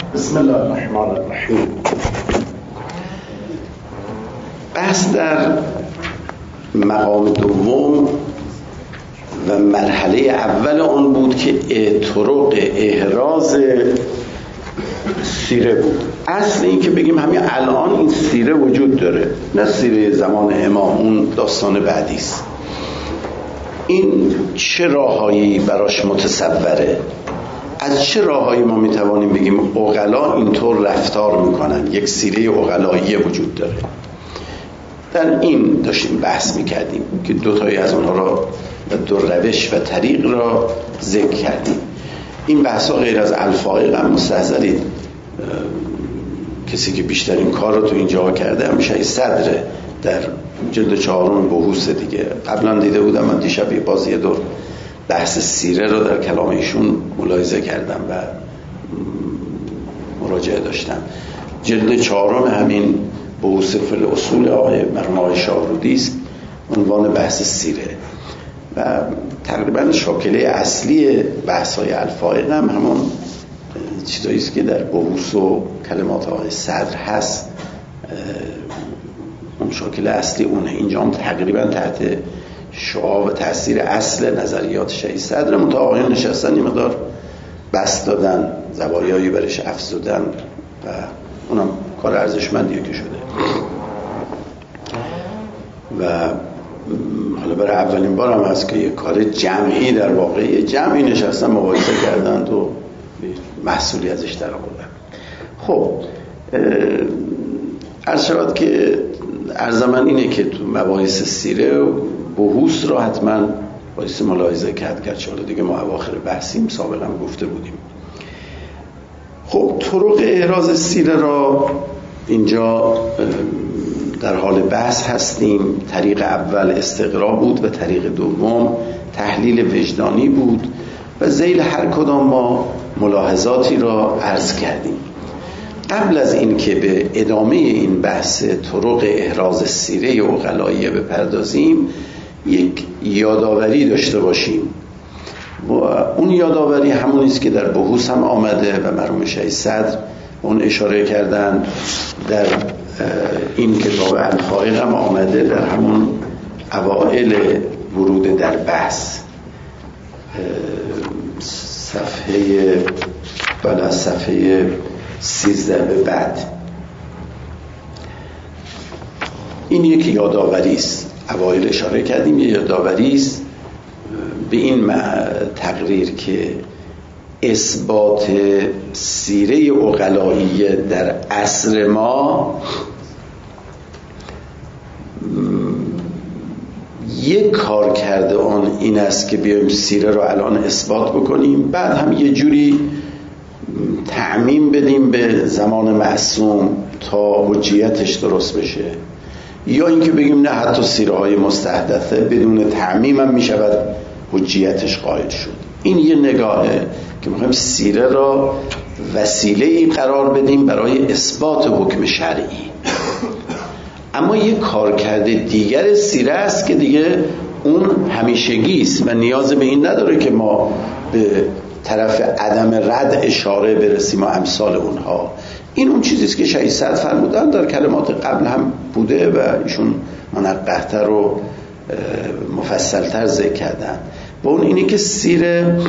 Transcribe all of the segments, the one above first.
بسم الله الرحمن الرحیم. بحث در مقام دوم و مرحله اول آن بود که طرق احراز سیره بود. اصل این که بگیم همین الان این سیره وجود داره، نه سیره زمان امام، اون داستان بعدی است. این چه راههایی براش متصوره؟ از چه راههایی ما میتوانیم بگیم عقلا اینطور رفتار میکنن؟ یک سیره عقلایی وجود داره. در این داشتیم بحث میکردیم که دو تایی از اونها را و دو روش و طریق را ذکر کردیم. این بحثا غیر از الفائق هم مستحضرید. کسی که بیشترین کار رو تو اینجا کرده همیشه صدره در جلد 4 بحوث دیگه. قبلا دیده بودم من دیشب باز یه دور بحث سیره رو در کلام ایشون ملاحظه کردم و مراجعه داشتم. جلد 4 همین بحوث فی الاصول مرحوم آقای شاهرودی است، عنوان بحث سیره و تقریبا شاکله اصلی بحث‌های الفائق هم همون چیزایی است که در بحوث و کلمات آقای صدر هست. اون شاکله اصلی اونه. اینجا هم تقریبا تحت شعاع و تاثیر اصل نظریات شیخ صدر منتها آقایان نشستن یه مقدار بسط دادن، زوایایی برش افزودن و اونم کار ارزشمندیه که شده. و حالا برای اولین بار هم هست که یه کار جمعی، در واقع جمعی نشستن مقایسه کردند و محصولی ازش در آوردن. خب عرض شود که عرض من اینه که تو مباحث سیره و بحوث را حتما باید ملاحظه کرد چه حالا دیگه ما اواخر بحثیم، سابقا گفته بودیم. خب طرق احراز سیره را اینجا در حال بحث هستیم. طریق اول استقرا بود و طریق دوم تحلیل وجدانی بود و ذیل هر کدام ما ملاحظاتی را عرض کردیم. قبل از این که به ادامه این بحث طرق احراز سیره عقلایی بپردازیم، یک یادآوری داشته باشیم و اون یادآوری همون است که در بحوث هم آمده و مرحوم شیخ صدر اون اشاره کردن، در این کتاب الفائق هم آمده، در همون اوائل ورود در بحث صفحه 13 به بعد. این یک یادآوری است، اوایل اشاره کردیم، یک یادآوری است به این تقریر که اثبات سیره عقلایی در عصر ما یک کار کرده آن این است که بیایم سیره رو الان اثبات بکنیم، بعد هم یه جوری تعمیم بدیم به زمان معصوم تا حجیتش درست بشه، یا اینکه بگیم نه حتی سیره های مستحدثه بدون تعمیم هم می شود حجیتش قائل شد. این یه نگاهه که میخوایم سیره را وسیله‌ای قرار بدیم برای اثبات حکم شرعی. اما یه کارکرد دیگر سیره است که دیگه اون همیشگی است و نیاز به این نداره که ما به طرف عدم رد اشاره برسیم و امثال اونها. این اون چیزیست که شیخ صدر فرمودن، در کلمات قبل هم بوده و ایشون منقح‌تر و مفصلتر ذکر کردن. و اون اینه که سیره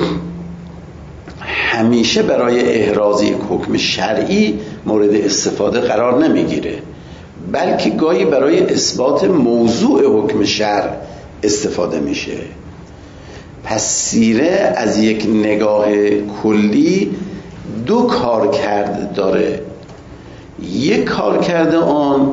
همیشه برای احراز یک حکم شرعی مورد استفاده قرار نمیگیره، بلکه گاهی برای اثبات موضوع حکم شرع استفاده میشه. پس سیره از یک نگاه کلی دو کارکرد داره. یک کارکرد آن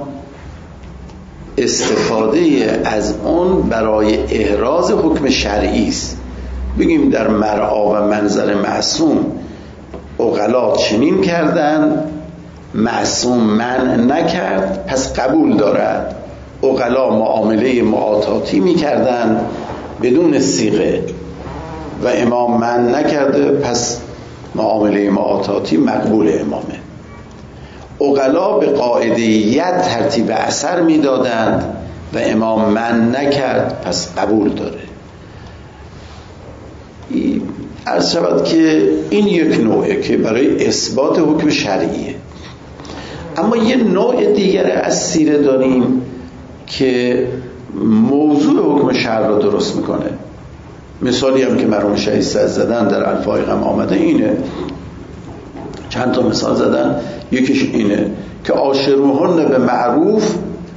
استفاده از آن برای احراز حکم شرعی است. بگیم در مرعا و منظر معصوم عقلا چنین کردن، معصوم منع نکرد پس قبول دارد. عقلا معامله معاطاتی میکردن بدون صیغه و امام منع نکرده پس معامله معاطاتی مقبول امامه. عقلا به قاعده‌یت ترتیب اثر میدادند و امام منع نکرد پس قبول داره. عرض شود که این یک نوعه که برای اثبات حکم شرعیه. اما یه نوع دیگر از سیره داریم که موضوع حکم شرع رو درست میکنه. مثالی هم که مرحوم شهید صدر زدن در الفایقم آمده اینه، چند تا مثال زدن. یکیش اینه که عاشروهن به معروف،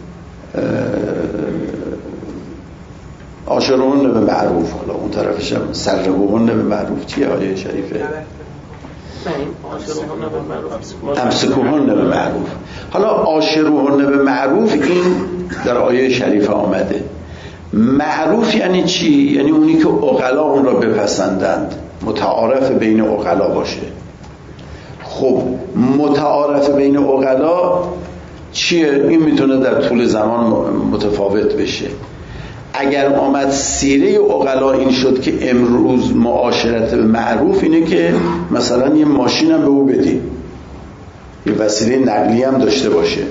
عاشروهن به معروف، حالا اون طرفش هم سرهوهن به معروف چیه آیه شریفه؟ امسکوهن به معروف. حالا عاشروهن به معروف این در آیه شریفه آمده. معروف یعنی چی؟ یعنی اونی که عقلا اون را بپسندند، متعارف بین عقلا باشه. خب متعارف بین عقلا چیه؟ این میتونه در طول زمان متفاوت بشه. اگر آمد سیره عقلا این شد که امروز معاشرت معروف اینه که مثلا یه ماشین هم به او بدی، یه وسیله نقلی هم داشته باشه.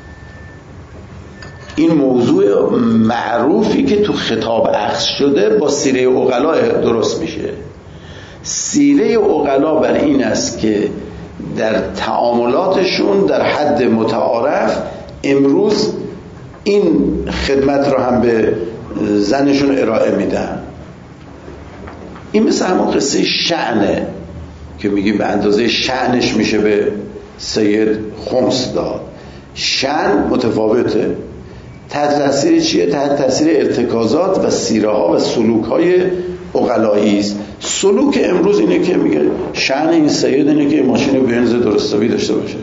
این موضوع معروفی که تو خطاب اخذ شده با سیره عقلا درست میشه. سیره عقلا بر این است که در تعاملاتشون در حد متعارف امروز این خدمت رو هم به زنشون ارائه میدن. این مثل همون قصه شأنه که میگی به اندازه شأنش میشه به سید خمس داد. شأن متفاوته. تحت تاثیر چیه؟ تحت تاثیر ارتکازات و سیره ها و سلوک های عقلایی است. سلوک امروز اینه که میگه شأن این سید اینه که ماشین بنز درستابی داشته باشه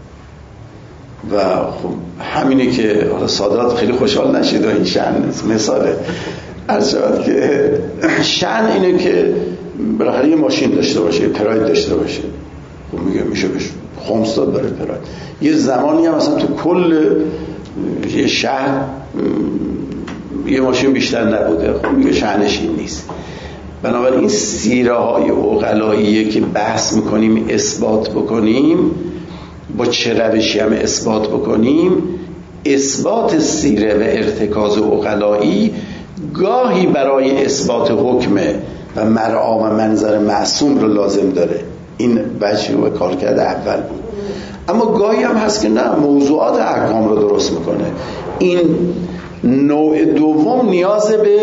و خب همینه که حالا سادات خیلی خوشحال نشید و این شأن مثاله. عرض شود که شأن اینه که بالاخره یه ماشین داشته باشه، یه پراید داشته باشه. خب میگه میشه بهش خمس داد برای پراید. یه زمانی هم مثلا تو کل یه شهر یه ماشین بیشتر نبوده. خب میگه شأنش این نیست. بنابراین سیره های عقلاییه که بحث میکنیم اثبات بکنیم، با چه روشی هم اثبات بکنیم، اثبات سیره و ارتکاز عقلایی گاهی برای اثبات حکم و مرعا و منظر معصوم رو لازم داره. این وجه و کارکرد اول بود. اما گاهی هم هست که نه، موضوعات احکام رو درست میکنه. این نوع دوم نیاز به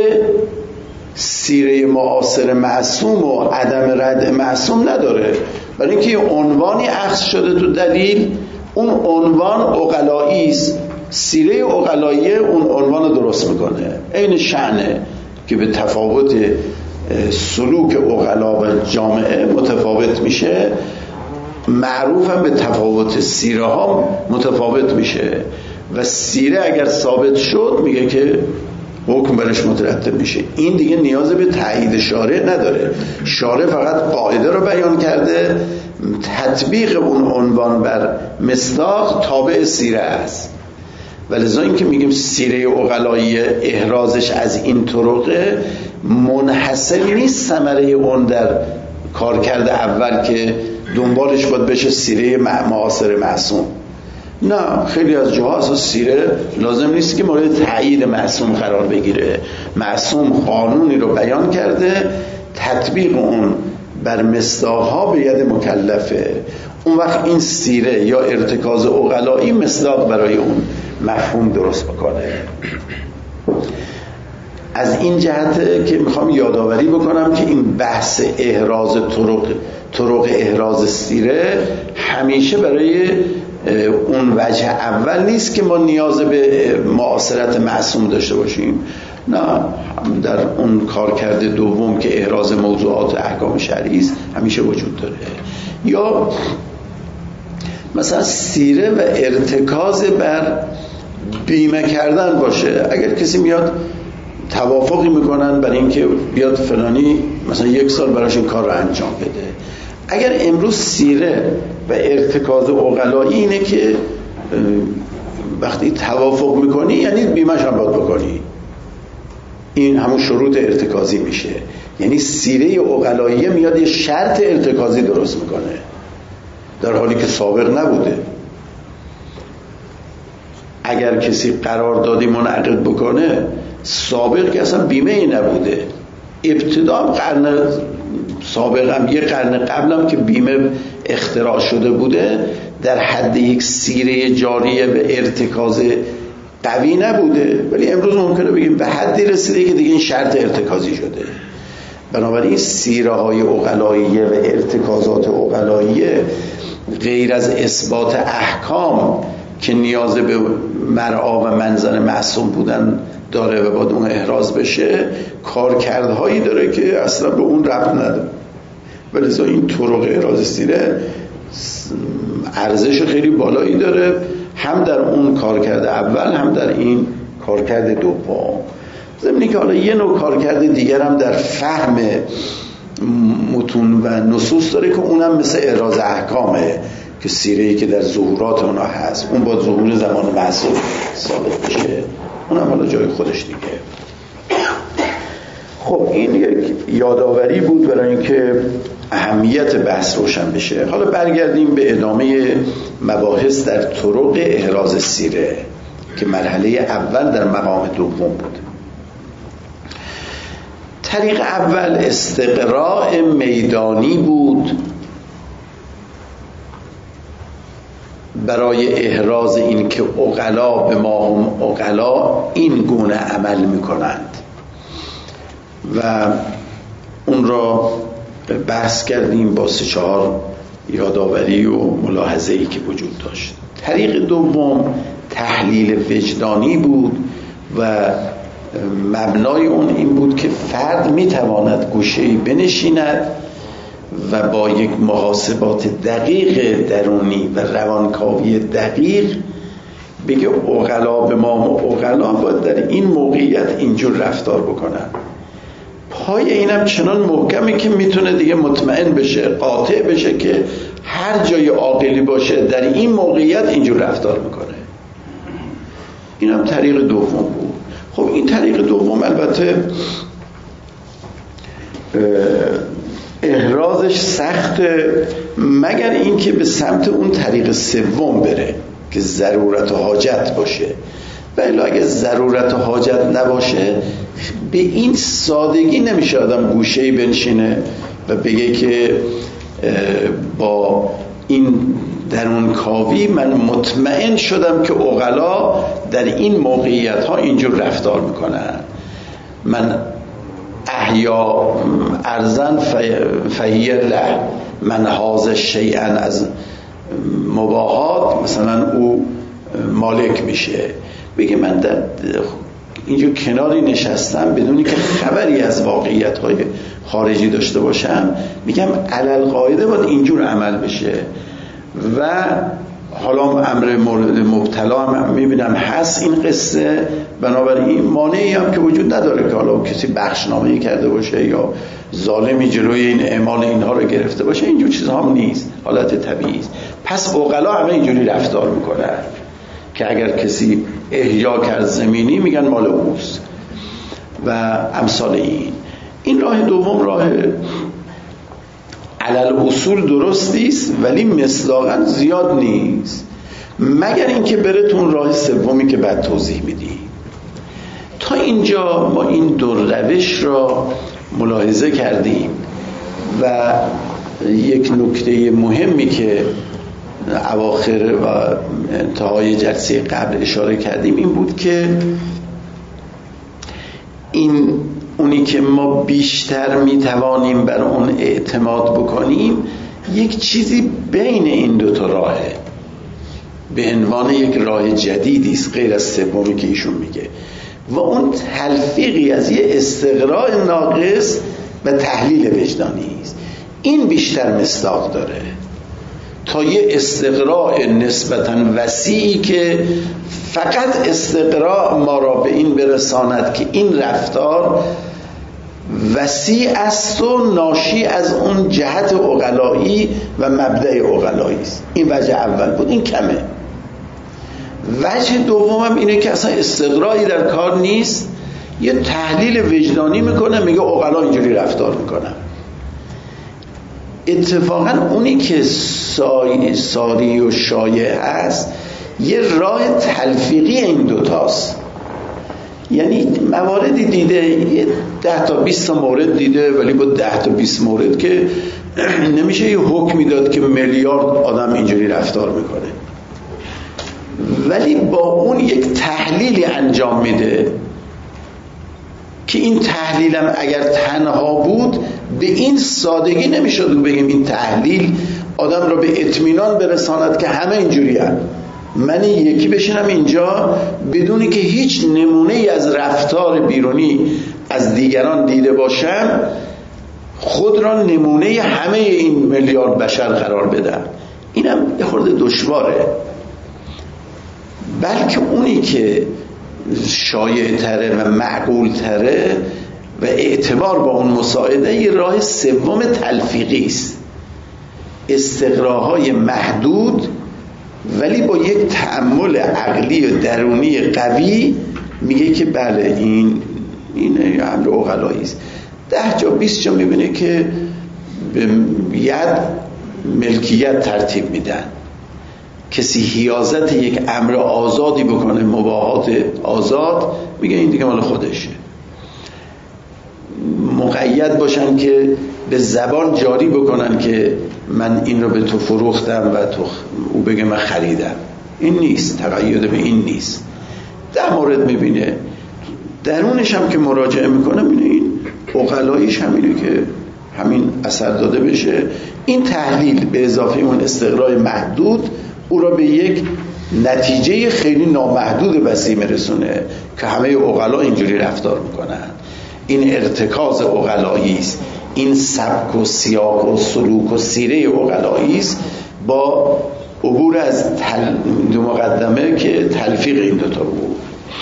سیره معاصر معصوم و عدم رد معصوم نداره، برای اینکه یه عنوانی اخذ شده تو دلیل، اون عنوان عقلایی است. سیره عقلایی اون عنوان رو درست میکنه. عین شأنه که به تفاوت سلوک عقلا و جامعه متفاوت میشه، معروف هم به تفاوت سیره ها متفاوت میشه و سیره اگر ثابت شد میگه که حکم برش مترتب میشه. این دیگه نیاز به تایید شارع نداره. شارع فقط قاعده رو بیان کرده، تطبیق اون عنوان بر مصداق تابع سیره است. ولذا این که میگیم سیره عقلایی احرازش از این طرقه منحصر نیست ثمره اون در کارکرد اول که دنبالش باید بشه سیره معاصر معصوم. نه، خیلی از جاها اصلا سیره لازم نیست که مورد تایید معصوم قرار بگیره. معصوم قانونی رو بیان کرده، تطبیق اون بر مصداقها به ید مکلفه. اون وقت این سیره یا ارتکاز عقلایی مصداق برای اون مفهوم درست بکنه. از این جهت که میخوام یادآوری بکنم که این بحث احراز طرق احراز سیره همیشه برای اون وجه اول نیست که ما نیاز به معاصرت معصوم داشته باشیم. نه، در اون کارکرد دوم که احراز موضوعات احکام شرعی است همیشه وجود داره. یا مثلا سیره و ارتکاز بر بیمه کردن باشه. اگر کسی میاد توافقی میکنن برای اینکه بیاد فلانی مثلا 1 سال براش این کار رو انجام بده، اگر امروز سیره و ارتکاز عقلایی اینه که وقتی توافق میکنی یعنی بیمه‌ش هم باید بکنی، این همون شروط ارتکازی میشه. یعنی سیره عقلایی میاد یه شرط ارتکازی درست میکنه در حالی که سابق نبوده. اگر کسی قراردادی منعقد بکنه، سابق که اصلا بیمه ای نبوده، ابتدا قرن سابقا یه قرن قبلم که بیمه اختراع شده بوده در حد یک سیره جاریه به ارتکاز قوی نبوده، ولی امروز ممکنه بگیم به حدی رسیده که دیگه این شرط ارتکازی شده. بنابراین سیره های عقلاییه و ارتکازات عقلاییه غیر از اثبات احکام که نیاز به مرعا و منظر معصوم بودن داره و باید اون احراز بشه، کارکردهایی داره که اصلا به اون ربط نداره. ولذا این طرق احراز سیره ارزش خیلی بالایی داره، هم در اون کارکرد اول هم در این کارکرد دوم. ضمن که حالا یه نوع کارکرد دیگر هم در فهم متون و نصوص داره که اونم مثل احراز احکامه که سیره‌ای که در ظهورات اونا هست، اون با ظهور زمان معصوم ثابت بشه، اونم حالا جای خودش دیگه. خب این یک یادآوری بود برای اینکه اهمیت بحث روشن بشه. حالا برگردیم به ادامه مباحث در طرق احراز سیره که مرحله اول در مقام دوم بود. طریق اول استقراء میدانی بود برای احراز این که عقلا به ما هم عقلا این گونه عمل میکنند و اون را بحث کردیم با 3-4 یادآوری و ملاحظه‌ای که وجود داشت. طریق دوم تحلیل وجدانی بود و مبنای اون این بود که فرد میتواند گوشه‌ای بنشیند و با یک محاسبات دقیق درونی و روانکاوی دقیق بگه عقلا به ما عقلا باید در این موقعیت اینجور رفتار بکنن. پای اینم چنان محکمه که میتونه دیگه مطمئن بشه، قاطع بشه که هر جای عاقلی باشه در این موقعیت اینجور رفتار میکنه. اینم طریق دوم بود. خب این طریق دوم البته احرازش سخته مگر اینکه به سمت اون طریق سوم بره که ضرورت و حاجت باشه. ولی اگه ضرورت و حاجت نباشه به این سادگی نمیشه آدم گوشه‌ای بنشینه و بگه که با این درون کاوی من مطمئن شدم که عقلا در این موقعیت ها اینجور رفتار میکنن. من احیا ارزن فهی له، من حاز شیئا از مباحات مثلا او مالک میشه. بگه من در اینجا کناری نشستم بدونی که خبری از واقعیت های خارجی داشته باشم، میگم علل قاعده باید اینجور عمل بشه. و حالا امر مورد مبتلا هم میبینم هست این قصه، بنابراین مانعی هم که وجود نداره که حالا کسی بخشنامه‌ای کرده باشه یا ظالمی جلوی این اعمال اینها رو گرفته باشه، اینجور چیزها هم نیست، حالت طبیعی است. پس عقلا همه اینجوری رفتار میکنن که اگر کسی احیا کرد زمینی میگن مال اوست و امثال این راه دوم راه علل اصول درستیست ولی مصداقاً زیاد نیست، مگر اینکه بره تو اون راه سومی که بعد توضیح میدیم. تا اینجا ما این دو روش را ملاحظه کردیم و یک نکته مهمی که اواخر و انتهای جلسه قبل اشاره کردیم این بود که اونی که ما بیشتر میتوانیم بر اون اعتماد بکنیم یک چیزی بین این دوتا راهه، به عنوان یک راه جدیدی است غیر از سومی که ایشون میگه، و اون تلفیقی از یه استقراء ناقص و تحلیل وجدانی است. این بیشتر مصداق داره تا یه استقراء نسبتاً وسیعی که فقط استقراء ما را به این برساند که این رفتار وسیع است و ناشی از اون جهت عقلایی و مبدأ عقلایی است. این وجه اول بود، این کمه. وجه دومم اینه که اصلا استقرائی در کار نیست، یه تحلیل وجدانی میکنه، میگه عقلا اینجوری رفتار میکنن. اتفاقا اونی که ساری و شایع هست یه راه تلفیقی این دوتاست یعنی مواردی دیده، 10 تا 20 تا مورد دیده، ولی با 10 تا 20 مورد که نمیشه یه حکمی داد که میلیارد آدم اینجوری رفتار میکنه، ولی با اون یک تحلیلی انجام میده که این تحلیلم اگر تنها بود به این سادگی نمیشد بگیم این تحلیل آدم را به اطمینان برساند که همه اینجوری هم. من یکی بشینم اینجا بدونی که هیچ نمونه ای از رفتار بیرونی از دیگران دیده باشم، خود را نمونه همه این میلیارد بشر قرار بدم، اینم یه خورده دشواره. بلکه اونی که شایع تره و معقول تره و اعتبار با اون مساعده یه راه سوم تلفیقی است، استقراهای محدود ولی با یک تأمل عقلی و درونی قوی میگه که بله این امر عقلایی است. 10 جا 20 جا میبینه که به ید ملکیت ترتیب میدن، کسی حیازت یک امر آزادی بکنه، مباحات آزاد، میگه این دیگه مال خودشه. مقید باشن که به زبان جاری بکنن که من این رو به تو فروختم و تو او بگه من خریدم. این نیست، تقید به این نیست. 10 مورد میبینه، درونش هم که مراجعه میکنه میبینه این عقلاییش همینه که همین اثر داده بشه. این تحلیل به اضافه اون استقرای محدود او را به یک نتیجه خیلی نامحدود وسیع میرسونه که همه عقلا اینجوری رفتار میکنن. این ارتکاز عقلایی است، این سبک و سیاق و سلوک و سیره عقلایی است با عبور از دو مقدمه که تلفیق این دوتا بود.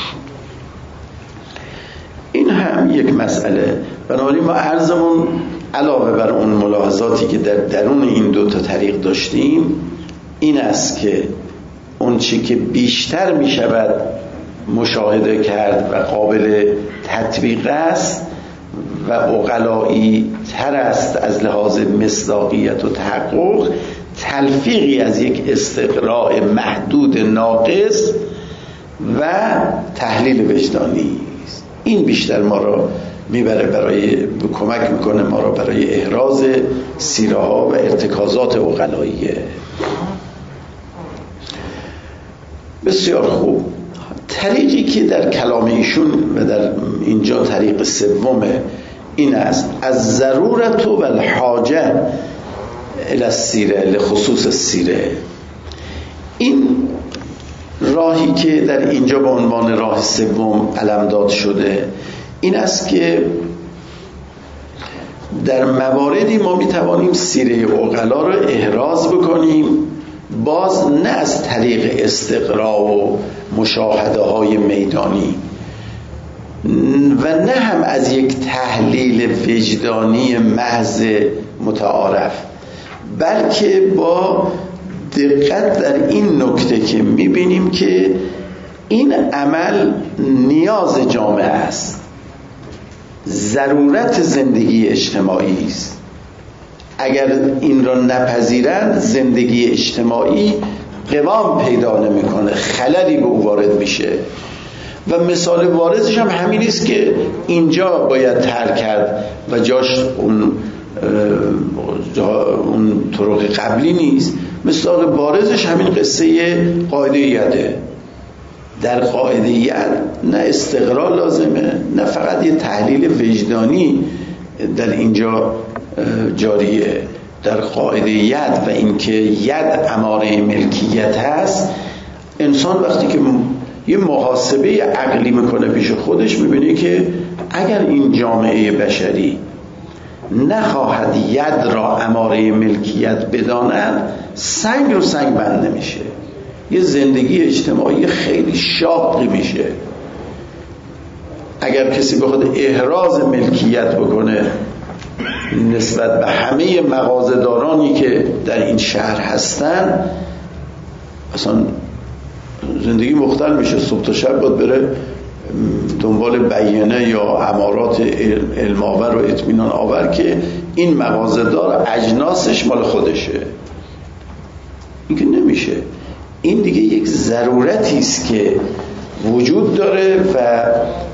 این هم یک مسئله. بنابراین ما عرضمون علاوه بر اون ملاحظاتی که در درون این دوتا طریق داشتیم این است که اون چی که بیشتر می شود مشاهده کرد و قابل تطبیق است و عقلایی تر است از لحاظ مصداقیت و تحقق، تلفیقی از یک استقراء محدود ناقص و تحلیل وجدانی است. این بیشتر ما را میبره کمک میکنه ما را برای احراز سیره ها و ارتکازات عقلاییه. بسیار خوب. طریقی که در کلام ایشون و در اینجا طریق سومه این است: از ضرورت و الحاجه الی السیره، لخصوص السیره. این راهی که در اینجا به عنوان راه سوم علمداد شده این است که در مواردی ما میتوانیم سیره عقلا را احراز بکنیم، باز نه از طریق استقراء و مشاهده های میدانی و نه هم از یک تحلیل وجدانی محض متعارف، بلکه با دقت در این نکته که میبینیم که این عمل نیاز جامعه است، ضرورت زندگی اجتماعی است. اگر این را نپذیرند زندگی اجتماعی قوام پیدا نمیکنه، خللی به او وارد میشه و مثال بارزش هم همین است که اینجا باید ترک کرد و جاش اون طرق قبلی نیست. مثال بارزش همین قصه قاعده یده. در قاعده ید نه استقرار لازمه، نه فقط یه تحلیل وجدانی در اینجا جاریه. در قاعده ید و اینکه ید اماره ملکیت هست، انسان وقتی که یه محاسبه عقلی میکنه پیش خودش میبینه که اگر این جامعه بشری نخواهد ید را اماره ملکیت بداند، سنگ رو سنگ بند نمیشه، یه زندگی اجتماعی خیلی شاقی میشه. اگر کسی بخواد احراز ملکیت بکنه نسبت به همه مغازه‌دارانی که در این شهر هستن، اصلا زندگی مختل میشه. صبح تا شب باید بره دنبال بیانه یا امارات علم‌آور و اطمینان آور که این مغازه‌دار اجناسش مال خودشه. این که نمیشه. این دیگه یک ضرورتی است که وجود داره و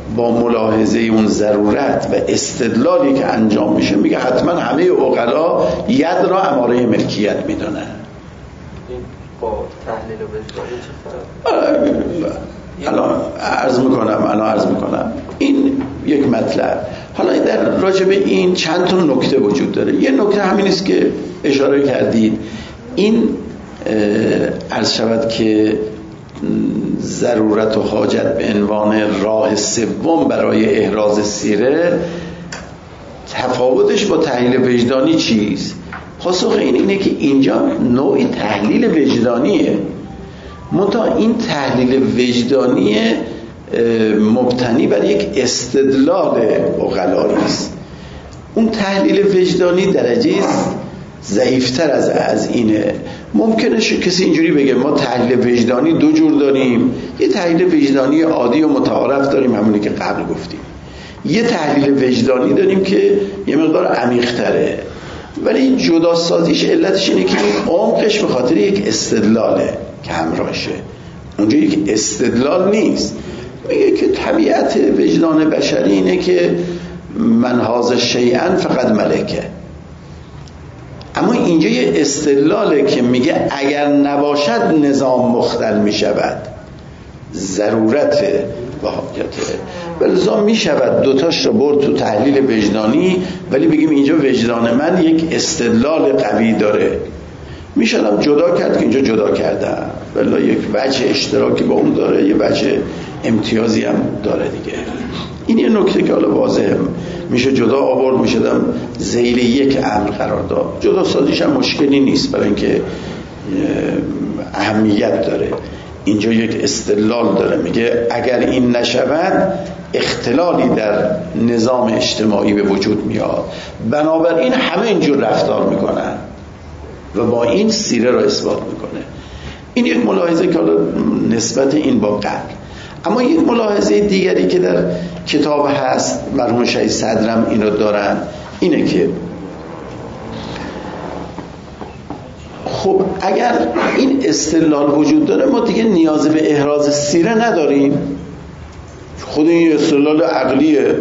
با ملاحظه اون ضرورت و استدلالی که انجام میشه میگه حتما همه عقلا ید را اماره ملکیت میدونن. این با تحلیل وجدانی چه فرق؟ الان عرض میکنم این یک مطلب. حالا در راجع به این چند تا نکته وجود داره. یه نکته همین است که اشاره کردید، این عرض شود که ضرورت و حاجت به عنوان راه سوم برای احراز سیره تفاوتش با تحلیل وجدانی چیست؟ پاسخ اینه که اینجا نوعی تحلیل وجدانیه، منتها این تحلیل وجدانی مبتنی بر یک استدلال عقلایی است. اون تحلیل وجدانی درجه ضعیفتر از اینه. ممکنه کسی اینجوری بگه ما تحلیل وجدانی دو جور داریم، یه تحلیل وجدانی عادی و متعارف داریم همونی که قبل گفتیم، یه تحلیل وجدانی داریم که یه مقدار عمیق‌تره، ولی این جدا سازیش علتش اینه که این عمقش به خاطر یک استدلاله که همراهشه. اونجا یک استدلال نیست، میگه که طبیعت وجدان بشری اینه که من هذا شیئا فقط ملکه. اما اینجا یه استدلاله که میگه اگر نباشد نظام مختل میشود، ضرورت و حاجته، ولذا میشود دوتاش رو برد تو تحلیل وجدانی، ولی بگیم اینجا وجدان من یک استدلال قوی داره، میشدم جدا کرد که اینجا جدا کردم، ولی یک وجه اشتراکی با اون داره، یه وجه امتیازی هم داره دیگه. این یه نکته که حالا واضحه، میشه جدا آورد، میشدم ذیل یک امر قرار داد. جدا سازیش هم مشکلی نیست، برای اینکه اهمیت داره. اینجا یک استدلال داره، میگه اگر این نشود اختلالی در نظام اجتماعی به وجود میاد، بنابراین همه اینجور رفتار میکنن و با این سیره را اثبات میکنه. این یک ملاحظه که حالا نسبت این با قبل. اما یک ملاحظه دیگری که در کتاب هست، مرحوم شهید صدرم اینو دارن، اینه که خب اگر این استدلال وجود داره ما دیگه نیاز به احراز سیره نداریم، خود این استدلال عقلیه.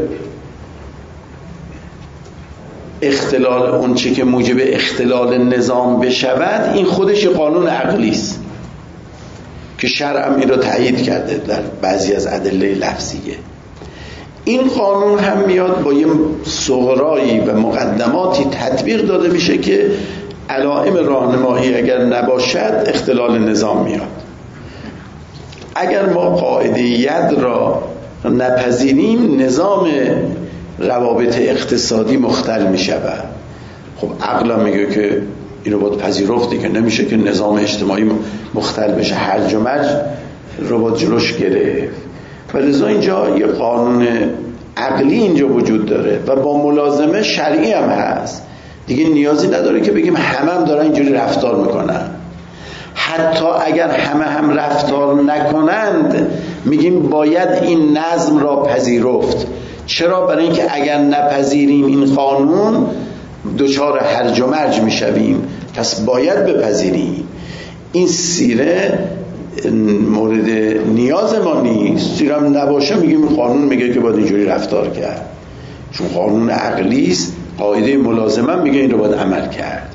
اختلال اون چی که موجب اختلال نظام بشود این خودش قانون عقلی است که شرع هم این رو تایید کرده در بعضی از ادله لفظیه. این قانون هم میاد با یه صغرایی و مقدماتی تطبیق داده میشه که علائم راهنمایی اگر نباشد اختلال نظام میاد. اگر ما قاعده ید را نپذیریم نظام روابط اقتصادی مختل میشود. خب عقل میگه که اینو باید پذیرفتی که نمیشه که نظام اجتماعی مختل بشه، هرج و مرج رو باید جلوش گرفت. ولذا اینجا یه قانون عقلی اینجا وجود داره و با ملازمه شرعی هم هست. دیگه نیازی نداره که بگیم همه هم دارن اینجوری رفتار میکنن. حتی اگر همه هم رفتار نکنند میگیم باید این نظم را پذیرفت. چرا؟ برای اینکه اگر نپذیریم این قانون دچار هرج و مرج میشویم، پس باید بپذیریم. این سیره مورد نیاز ما نیست. سیره هم نباشه میگیم قانون میگه که باید اینجوری رفتار کرد، چون قانون عقلی است. قاعده ملازمه میگه این رو باید عمل کرد.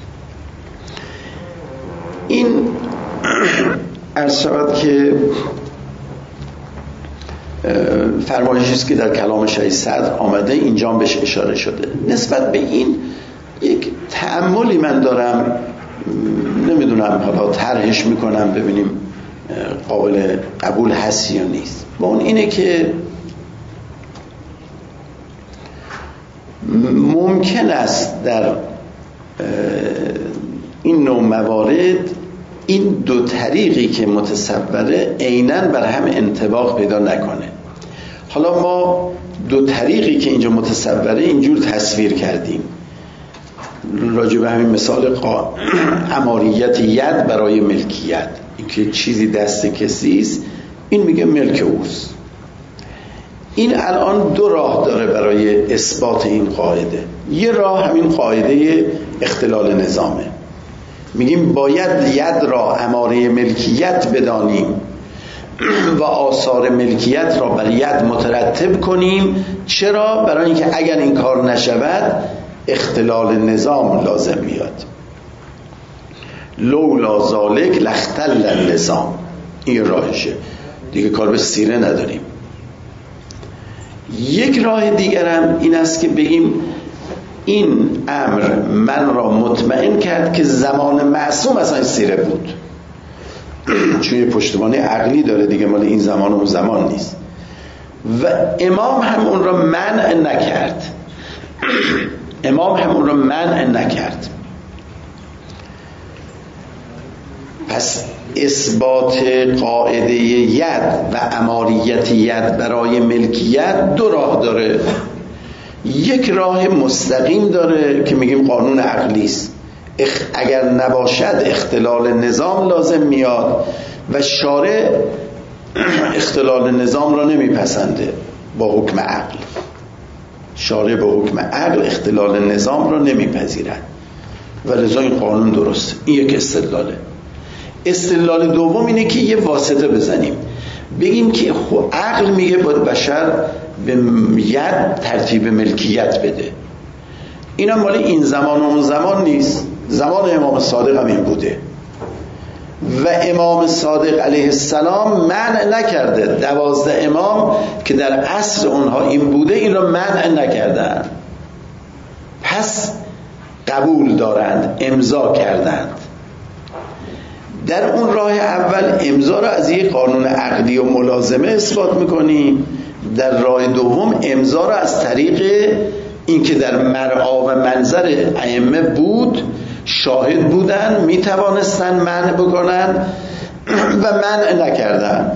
این عرض شود که فرمایشی است که در کلام شهید صدر آمده، اینجا بهش اشاره شده. نسبت به این یک تأملی من دارم، نمیدونم حالا طرحش میکنم ببینیم قابل قبول هست یا نیست. با اون اینه که ممکن است در این نوع موارد این دو طریقی که متصوره عیناً بر هم انطباق پیدا نکنه. حالا ما دو طریقی که اینجا متصوره اینجور تصویر کردیم، راجع به همین مثال اماریت ید برای ملکیت، این که چیزی دست کسی است این میگه ملک اوست. این الان دو راه داره برای اثبات این قاعده. یه راه همین قاعده اختلال نظامه، میگیم باید ید را اماره ملکیت بدانیم، و آثار ملکیت را بر ید مترتب کنیم. چرا؟ برای اینکه اگر این کار نشود اختلال نظام لازم میاد. لولا ذالک لاختل النظام. این راهشه دیگه، کار به سیره نداریم. یک راه دیگرم این است که بگیم این امر من را مطمئن کرد که زمان معصوم اصلا سیره بود، چون یه پشتوانه عقلی داره دیگه، مال این زمان و اون زمان نیست. و امام هم اون را منع نکرد. پس اثبات قاعده ید و اماریت ید برای ملکیت دو راه داره. یک راه مستقیم داره که میگیم قانون عقلی است، اگر نباشد اختلال نظام لازم میاد و شارع اختلال نظام را نمیپسنده با حکم عقل. شارع با حکم عقل اختلال نظام را نمیپذیرد و لذا این قانون درسته. این یک استدلاله. استدلال دوم اینه که یه واسطه بزنیم، بگیم که عقل میگه باید بشر به ید ترتیب ملکیت بده. اینا مال این زمان و اون زمان نیست، زمان امام صادق هم این بوده و امام صادق علیه السلام منع نکرده. 12 امام که در عصر اونها این بوده این را منع نکردن، پس قبول دارند، امضا کردند. در اون راه اول امضا را از یک قانون عقلی و ملازمه اثبات میکنیم، در راه دوم امضا را از طریق اینکه در مرعا و منظر ائمه بود، شاهد بودن، میتوانستن منع بکنن و منع نکردن،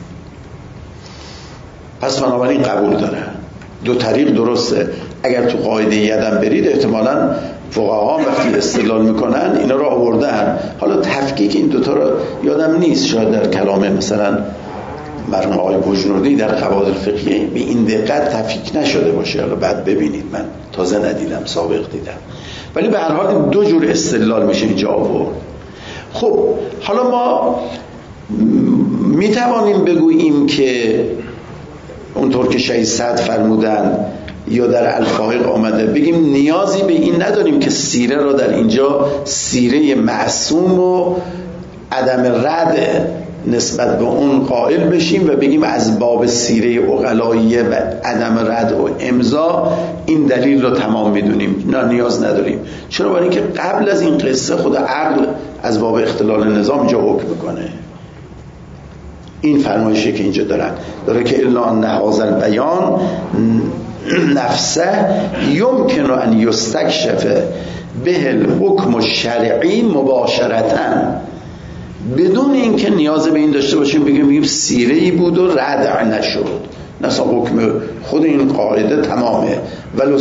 پس بنابراین قبول دارن. دو طریق درسته. اگر تو قاعده یدم برید احتمالاً فقها وقتی استدلال میکنن اینا رو آوردن. حالا تفکیک این دوتا رو یادم نیست، شاید در کلام مثلا مرحوم آقای بجنوردی در قواعد الفقهیه به این دقت تفکیک نشده باشه. حالا بعد ببینید، من تازه ندیدم، سابق دیدم. ولی به هر حال دو جور استدلال میشه اینجا آورد. خب حالا ما میتوانیم بگوییم که اونطور که شهید سعد فرمودن یا در الفائق آمده، بگیم نیازی به این نداریم که سیره را در اینجا سیره معصوم و عدم رد نسبت به اون قائل بشیم و بگیم از باب سیره عقلاییه و عدم رد و امضا این دلیل رو تمام میدونیم. نه، نیاز نداریم. چرا؟ برای اینکه قبل از این قصه خود عقل از باب اختلال نظام اینجا حکم میکنه. این فرمایشی که اینجا داره که الا ان هذا البیان نفسه یمکن ان یستکشف به الحکم الشرعی مباشرتاً، بدون اینکه نیاز به این داشته باشیم بگیم سیره‌ای بود و رد نشد. مثلا حکم خود این قاعده تمامه ولو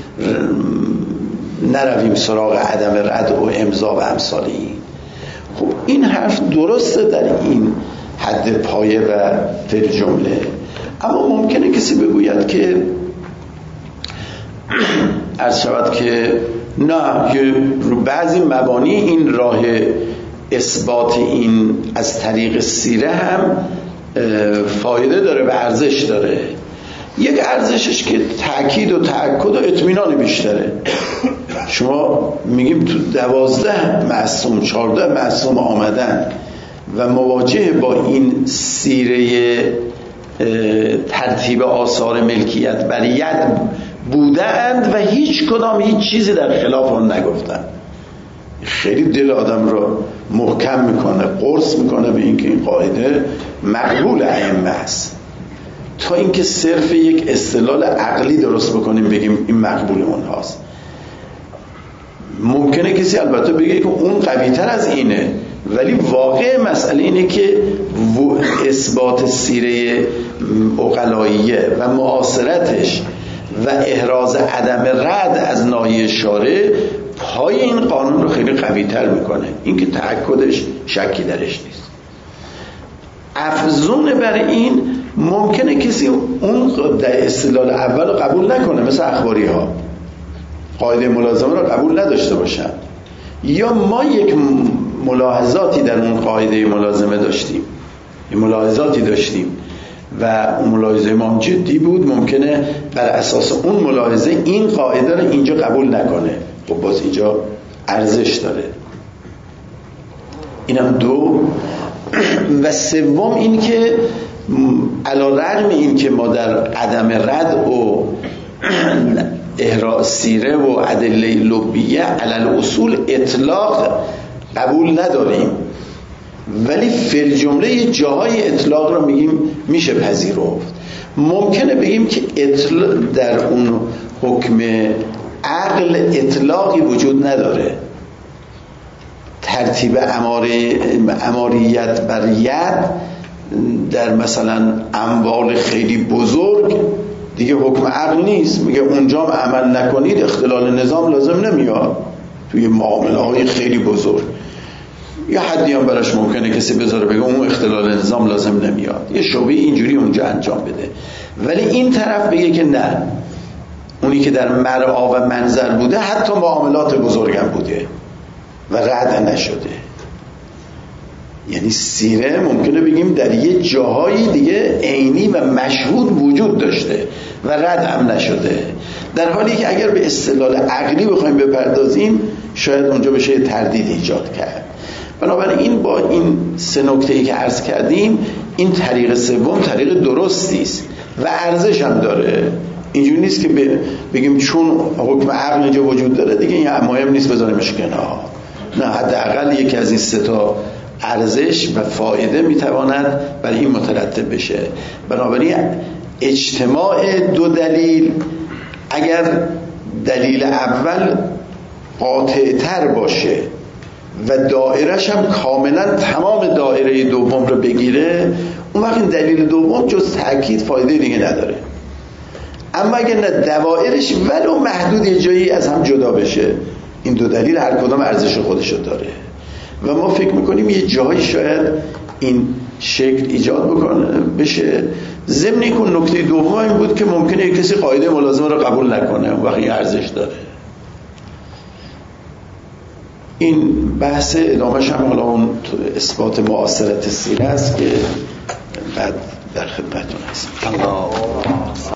نرویم سراغ عدم رد و امضا و امثالی. خب این حرف درسته در این حد پایه و فی جمله، اما ممکنه کسی بگوید که عرض شود که نه، رو بعضی مبانی این راه اثبات این از طریق سیره هم فایده داره و ارزش داره. یک ارزشش که تأکید و تأکد و اطمینان بیشتره. شما میگیم تو 12 معصوم 14 معصوم آمدن و مواجه با این سیره ترتیب آثار ملکیت بر ید بودند و هیچ کدام هیچ چیزی در خلاف اون نگفتن، خیلی دل آدم رو محکم میکنه، قرص میکنه به اینکه این قاعده مقبول ائمه است، تا اینکه صرف یک استدلال عقلی درست بکنیم بگیم این مقبول اونهاست. ممکنه کسی البته بگه که اون قوی تر از اینه، ولی واقع مسئله اینه که اثبات سیره عقلاییه و معاصرتش و احراز عدم رد از ناحیه شارع پای این قانون رو خیلی قوی تر میکنه. این که تأکدش شکی درش نیست. افزون بر این ممکنه کسی اون در استدلال اول رو قبول نکنه، مثل اخباری ها قاعده ملازمه رو قبول نداشته باشن، یا ما یک ملاحظاتی در اون قاعده ملازمه داشتیم ملاحظاتی داشتیم و اون ملاحظه ما هم جدی بود، ممکنه بر اساس اون ملاحظه این قاعده رو اینجا قبول نکنه، خب باز اینجا ارزش داره. اینم دو. و سوم این که علی‌رغم این که ما در عدم رد و احراء سیره و ادله لبیه علی الاصول اطلاق قبول نداریم، ولی فی الجمله جاهای اطلاق رو میگیم میشه پذیرفت. ممکنه بگیم که در اون حکم عقل اطلاقی وجود نداره، ترتیب اماریت بر ید در مثلا اموال خیلی بزرگ دیگه حکم عقل نیست، میگه اونجا عمل نکنید اختلال نظام لازم نمیاد توی معامله های خیلی بزرگ. یا حدی هم براش ممکنه کسی بذاره بگه اون اختلال نظام لازم نمیاد، یه شعبه اینجوری اونجا انجام بده. ولی این طرف بگه که نه، اونی که در مرعا و منظر بوده حتی معاملات بزرگم بوده و رد نشده. یعنی سیره ممکنه بگیم در یه جاهای دیگه عینی و مشهود وجود داشته و رد هم نشده، در حالی که اگر به استدلال عقلی بخوایم بپردازیم شاید اونجا بشه تردید ایجاد کرد. بنابراین با این سه نکته‌ای که عرض کردیم این طریق سوم طریق درستی است و ارزش هم داره. اینجوری نیست که بگیم چون حکم عقل اینجا وجود داره دیگه این مهم نیست بذاریمش کنار. نه، حداقل یکی از این سه تا ارزش و فایده میتواند برای این مترتب بشه. بنابراین اجتماع دو دلیل اگر دلیل اول قاطع‌تر باشه و دایره‌ش هم کاملا تمام دایره دوم رو بگیره، اون وقت این دلیل دوم جز تأکید فایده دیگه نداره. اما اگر نه دوایرش ولو محدود یه جایی از هم جدا بشه، این دو دلیل هر کدام ارزش خودشو داره و ما فکر میکنیم یه جایی شاید این شکل ایجاد بشه. ضمن کن نکته دوم این بود که ممکنه یک کسی قاعده ملازمه رو قبول نکنه، اون وقت ارزش داره. این بحث ادامهش هم حالا اون اثبات معاصرت سیره است که بعد در خدمتتون هستم.